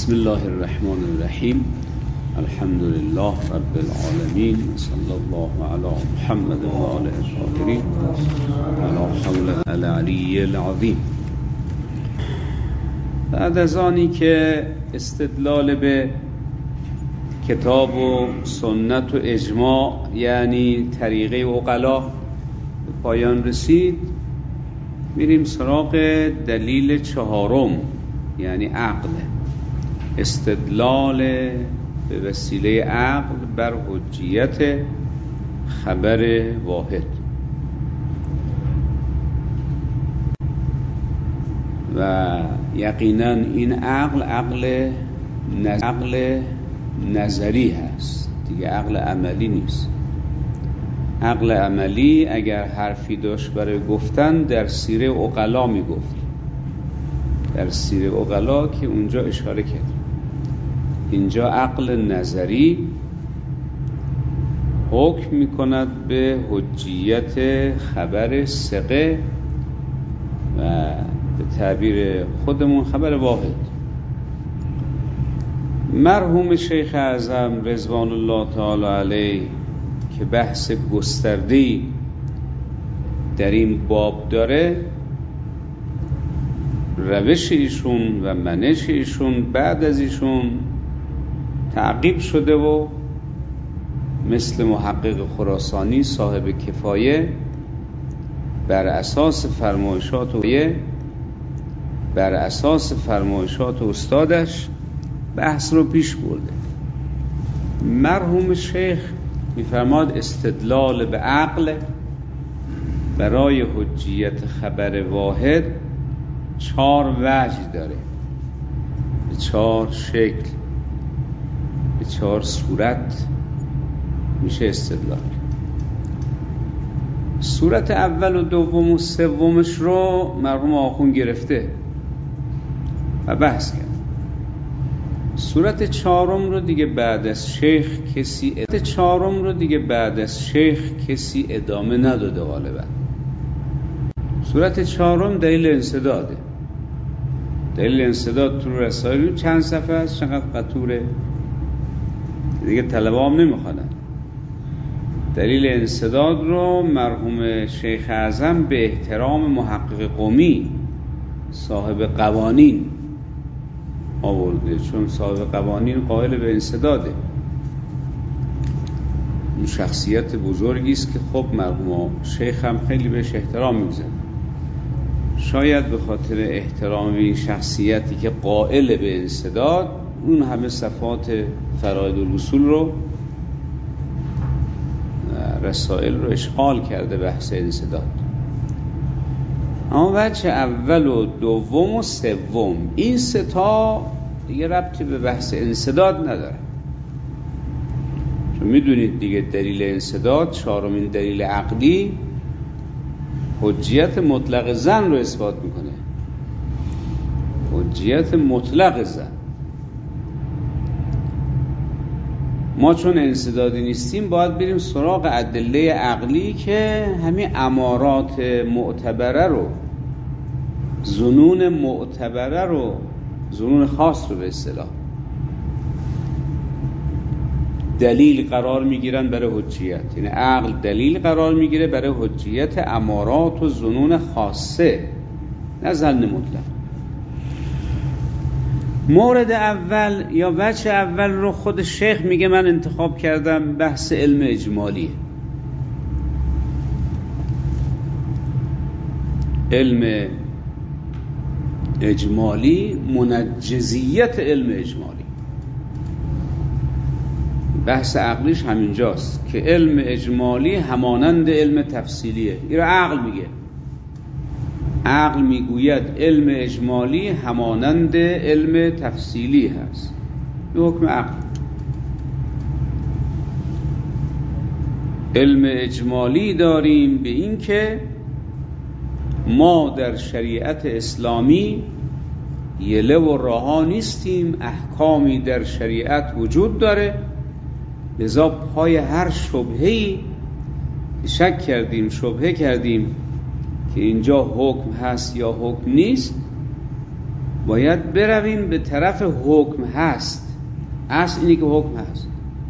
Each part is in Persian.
بسم الله الرحمن الرحیم. الحمد لله رب العالمین، صلی الله علی محمد و آله الطاهرین، ولا حول العلی العظیم. بعد از آنی که استدلال به کتاب و سنت و اجماع یعنی طریقه عقلا به پایان رسید، میریم سراغ دلیل چهارم یعنی عقل. استدلال به وسیله عقل بر حجیت خبر واحد. و یقینا این عقل نظری هست دیگه، عقل عملی نیست. عقل عملی اگر حرفی داشت برای گفتن در سیره عقلا میگفت، در سیره عقلا که اونجا اشاره کرد. اینجا عقل نظری حکم میکند به حجیت خبر ثقه و به تعبیر خودمون خبر واحد. مرحوم شیخ اعظم رضوان الله تعالی علیه که بحث گسترده‌ای در این باب داره، روش ایشون و منش ایشون بعد از ایشون تعقیب شده و مثل محقق خراسانی صاحب کفایه بر اساس فرمایشات استادش بحث رو پیش برده. مرحوم شیخ میفرماد استدلال به عقل برای حجیت خبر واحد 4 وجه داره، به 4 شکل، به 4 صورت میشه استدلال. صورت اول و دوم و سومش رو مرحوم آخوند گرفته و بحث کرد. صورت چهارم رو دیگه بعد از شیخ کسی ادامه نداده غالبا. صورت چهارم دلیل انسداده. دلیل انسداد تو رسائل چند صفحه است، چقدر قطوره دیگه، طلبه هم نمیخوادن. دلیل انسداد رو مرحوم شیخ اعظم به احترام محقق قمی صاحب قوانین آورده، چون صاحب قوانین قائل به انسداده. اون شخصیت بزرگی است که خب مرحوم شیخ هم خیلی بهش احترام می‌گذاره. شاید به خاطر احترام این شخصیتی که قائل به انسداد، اون همه صفات فرائض الاصول رو، رسائل رو اشغال کرده بحث انسداد. اما وجه اول و دوم و سوم، این 3 تا دیگه ربطی به بحث انسداد نداره، چون میدونید دیگه دلیل انسداد 4مین دلیل عقلی حجیت مطلق زن رو اثبات میکنه. حجیت مطلق زن. ما چون انسدادی نیستیم باید بریم سراغ ادله عقلی که همین امارات معتبره رو، ظنون معتبره رو، ظنون خاص رو به اصطلاح دلیل قرار میگیرن برای حجیت. یعنی عقل دلیل قرار میگیره برای حجیت امارات و ظنون خاصه، نه ظن مطلق. مورد اول یا وجه اول رو خود شیخ میگه من انتخاب کردم، بحث علم اجمالیه. علم اجمالی، منجزیت علم اجمالی. بحث عقلیش همینجاست که علم اجمالی همانند علم تفصیلیه. این رو عقل میگه. عقل میگوید علم اجمالی همانند علم تفصیلی هست. این حکم عقل. علم اجمالی داریم به این که ما در شریعت اسلامی یله و رها نیستیم، احکامی در شریعت وجود داره، لذا پای هر شبهه‌ای شک کردیم، شبهه کردیم که اینجا حکم هست یا حکم نیست، باید برویم به طرف حکم هست. اصل اینی که حکم هست.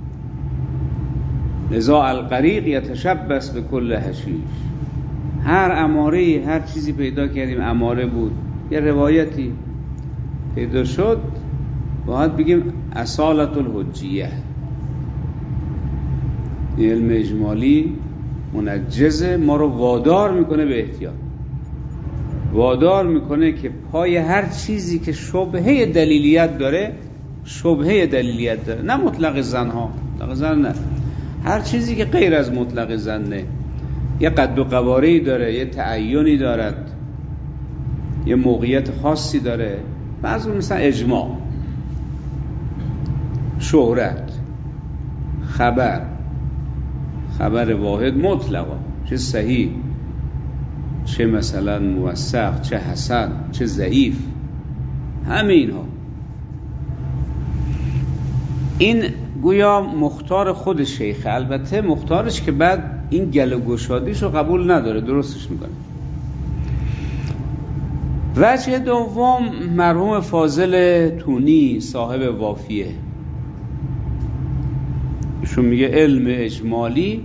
لذا الغریق یتشبث به کل حشیش. هر اماره، هر چیزی پیدا کردیم اماره بود، یه روایتی پیدا شد، باید بگیم اصالت الحجیه. علم اجمالی منجزه، ما رو وادار میکنه به احتیاط، وادار میکنه که پای هر چیزی که شبهه دلیلیت داره، شبهه دلیلیت داره، نه مطلق زنها، مطلق زن نه، هر چیزی که غیر از مطلق زنه، یه قد و قواره‌ای داره، یه تعینی دارد، یه موقعیت خاصی داره، بعضی مثلا اجماع، شهرت، خبر واحد مطلقا، چه صحیح، چه مثلا موثق، چه حسن، چه ضعیف، همه اینها. این گویا مختار خود شیخ، البته مختارش که بعد این گل و گشادیش رو قبول نداره، درستش میکنه. وجه دوم مرحوم فاضل تونی صاحب وافیه، ایشون میگه علم اجمالی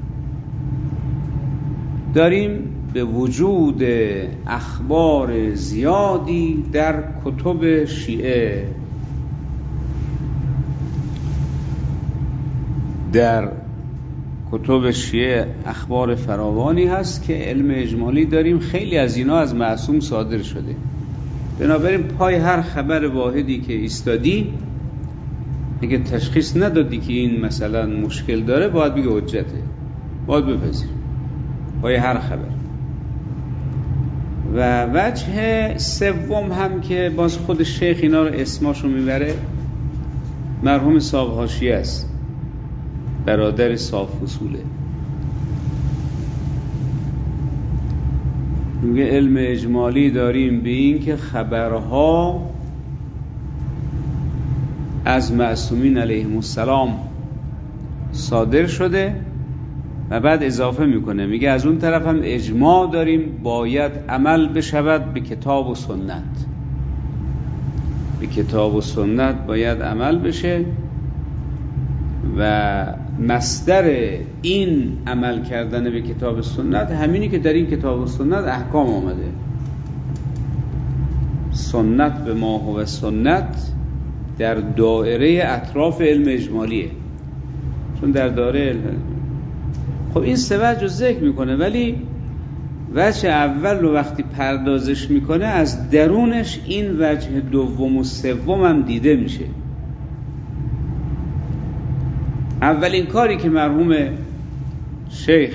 داریم به وجود اخبار زیادی در کتب شیعه، در کتب شیعه اخبار فراوانی هست که علم اجمالی داریم، خیلی از اینا از معصوم صادر شده. بنابراین پای هر خبر واحدی که ایستادی، اگه تشخیص ندادی که این مثلا مشکل داره، باید بگه حجته، باید بپذیر پای هر خبر. و وجه سوم هم که باز خود شیخ اینا رو اسماشو میبره، مرحوم صاحب حاشیه است، برادر صاف اصوله، میگه علم اجمالی داریم به این که خبرها از معصومین علیهم السلام صادر شده، و بعد اضافه میکنه، میگه از اون طرف هم اجماع داریم باید عمل بشود به کتاب و سنت، به کتاب و سنت باید عمل بشه، و مصدر این عمل کردن به کتاب و سنت همینی که در این کتاب و سنت احکام آمده. سنت به ما هو سنت در دایره اطراف علم اجمالیه، چون در دایره علم. خب این سه وجه رو ذکر میکنه، ولی وجه اول رو وقتی پردازش میکنه از درونش این وجه دوم و سوم هم دیده میشه. اولین کاری که مرحوم شیخ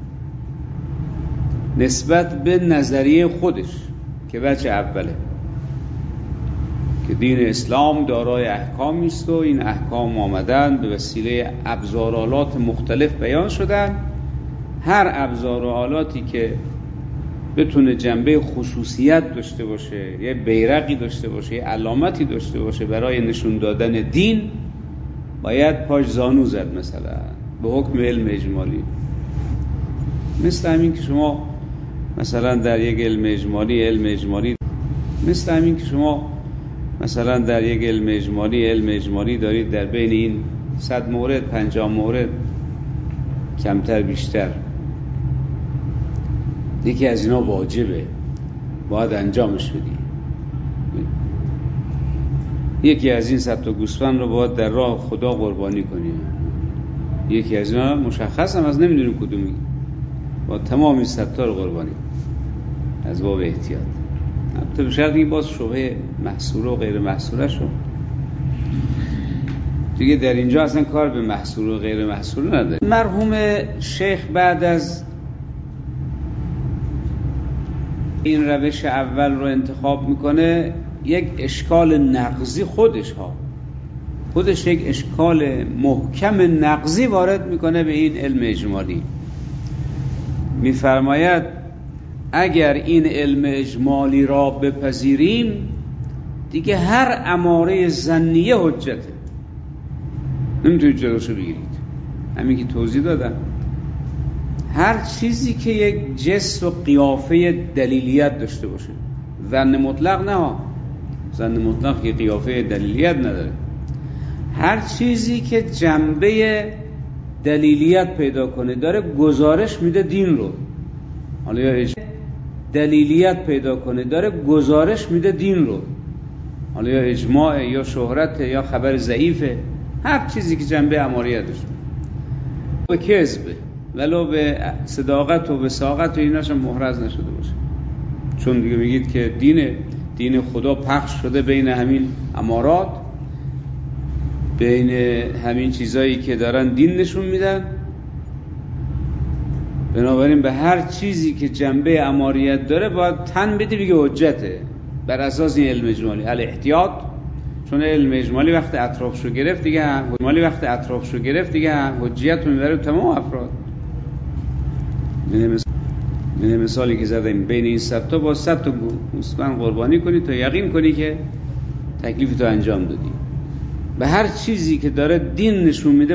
نسبت به نظریه خودش که وجه اوله، که دین اسلام دارای احکامی است و این احکام آمدن به وسیله ابزارآلات مختلف بیان شدن، هر ابزارآلاتی که بتونه جنبه خصوصیت داشته باشه، یه بیرقی داشته باشه، یه علامتی داشته باشه برای نشون دادن دین، باید پاش زانو زد، مثلا به حکم علم اجمالی. مثل همین که شما مثلا در یک علم اجمالی مثل همین که شما مثلا در یک علم اجمالی دارید در بین این 100 مورد 50 مورد کمتر بیشتر یکی از اینا واجبه، باید انجامش بدی. یکی از این 100 تا گوسفند رو باید در راه خدا قربانی کنی، یکی از اینا مشخص هم از نمیدونیم کدومی، باید تمام این 100 تا رو قربانی از باب احتیاط. البته به شرطی باز شبهه محصوره و غیر محصوره شد دیگه، در اینجا اصلا کار به محصوره و غیر محصوره نداره. مرحوم شیخ بعد از این روش اول رو انتخاب میکنه، یک اشکال نقضی خودش یک اشکال محکم نقضی وارد میکنه به این علم اجمالی. میفرماید اگر این علم اجمالی را بپذیریم دیگه هر اماره ظنیه حجته، نمیتونید جلوشو بگیرید. همین که توضیح دادم، هر چیزی که یک جس و قیافه دلیلیت داشته باشه، ظن مطلق نه، زن مطلق که قیافه دلیلیت نداره. هر چیزی که جنبه دلیلیت پیدا کنه داره گزارش میده دین رو. حالا یا دلیلیت پیدا کنه داره گزارش میده دین رو، حالا یا اجماع یا شهرت یا خبر ضعیفه، هر چیزی که جنبه اماریت داشته، به کذبه ولو به صداقت و وثاقت و ایناش محرز نشده باشه. چون دیگه میگید که دین خدا پخش شده بین همین امارات، بین همین چیزایی که دارن دین نشون میدن، بنابراین به هر چیزی که جنبه اماریت داره باید تن بده بگه حجته بر اساس این علم اجمالی. الاحتیاط، چون علم اجمالی وقت اطرافشو گرفت دیگه حجیت رو میبره تمام افراد. من مثالی که زدم بین این 100 تا با 100 تا گوسفند قربانی کنی تا یقین کنی که تکلیف تو انجام دادی. به هر چیزی که داره دین نشون میده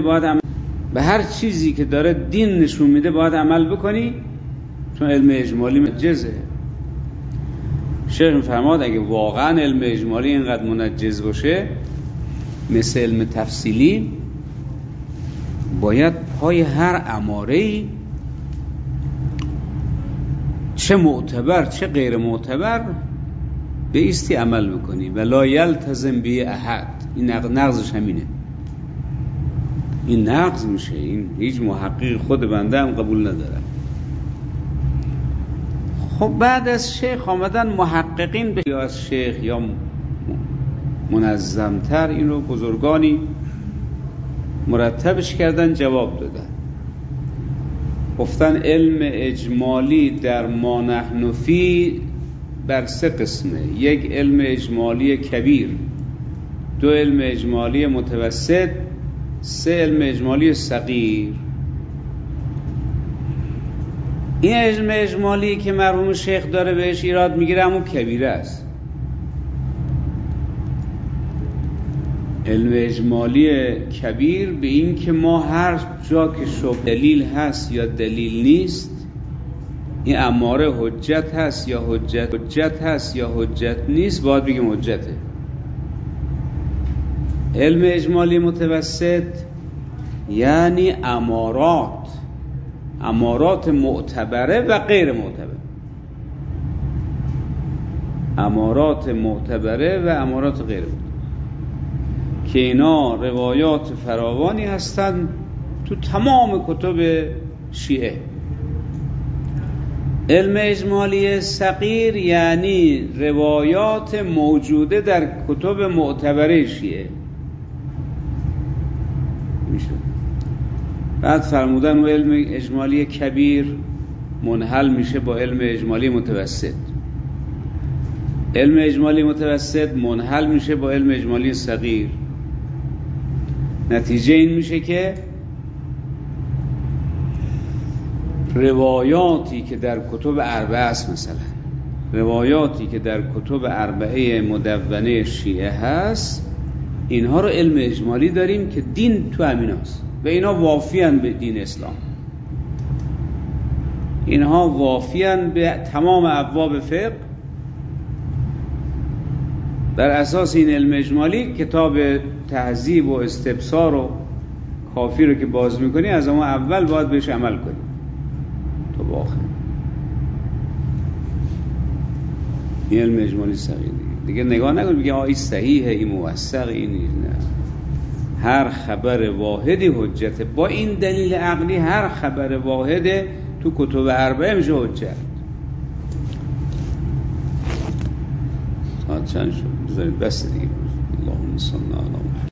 باید عمل بکنی، چون علم اجمالی منجزه. شیخ میفرماد اگه واقعا علم اجمالی اینقدر منجز باشه مثل علم تفصیلی، باید پای هر اماره‌ای چه معتبر چه غیر معتبر بایستی عمل بکنی و لا یلتزم به احد. این نقضش همینه، این نقض میشه، این هیچ محقق خود بنده هم قبول نداره. خب بعد از شیخ آمدن محققین یا از شیخ یا منظمتر این رو بزرگانی مرتبش کردن، جواب دادن، گفتن علم اجمالی در ما نحن فی بر 3 قسمه: 1 علم اجمالی کبیر، 2 علم اجمالی متوسط، 3 علم اجمالی صغیر. این علم اجمالی که مرحوم شیخ داره بهش ایراد میگیره همون کبیره است. علم اجمالی کبیر به این که ما هر جا که شبه دلیل هست یا دلیل نیست، این اماره حجت هست یا حجت نیست، باید بگیم حجته. علم اجمالی متوسط یعنی امارات معتبره و غیر معتبره، امارات معتبره و امارات غیر معتبره که اینا روایات فراوانی هستن تو تمام کتب شیعه. علم اجمالی صغیر یعنی روایات موجوده در کتب معتبره شیعه. میشه بعد فرمودن و علم اجمالی کبیر منحل میشه با علم اجمالی متوسط، علم اجمالی متوسط منحل میشه با علم اجمالی صغیر. نتیجه این میشه که روایاتی که در کتب اربعه است، مثلا روایاتی که در کتب اربعه مدونه شیعه هست، اینها رو علم اجمالی داریم که دین تو همین هست و اینا وافیان به دین اسلام، اینها وافیان به تمام ابواب فقه. بر اساس این علم اجمالی کتاب تهذیب و استبصار و کافی رو که باز میکنی از اون اول باید بهش عمل کنی تا با آخر. این علم اجمالی صغیر دیگه نگاه نکن بگی این صحیحه، این موثق، این نه. هر خبر واحدی حجته. با این دلیل عقلی هر خبر واحده تو کتب اربعه میشه حجت. چند شد بذارید بس دیگه. اللهم صل علی